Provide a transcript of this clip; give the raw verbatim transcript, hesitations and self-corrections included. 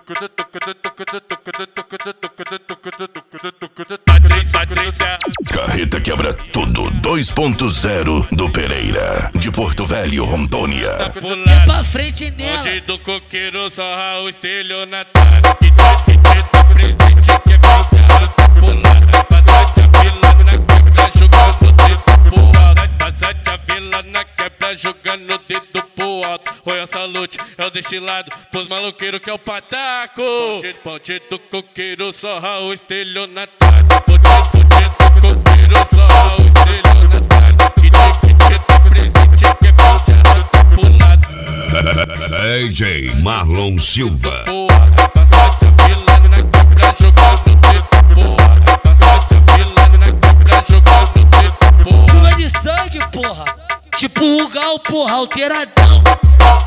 Carreta quebra tudo dois ponto zero do Pereira, de Porto Velho, Rondônia. É pra frente nela. Onde do coqueiro sorra o estelionatário. Que tá presente, que é vinte tá pulada. Passate a vila na quebra, jogando dedo pro alto. Passate a vila na quebra, jogando dedo pro alto. Royal Salute é o destilado pros maloqueiros que é o pataco. Ponte do coqueiro sorra o estelionatário. Ponte do coqueiro sorra o estelionatário. Que tá presente, que é vinte tá pulada. D J Marlon Silva. Passate a vila na quebra, jogando dedo pro alto. Passate a vila na quebra, jogando dedo pro alto. Chuva de sangue, porra. Tipo o Gal, porra, alteradão.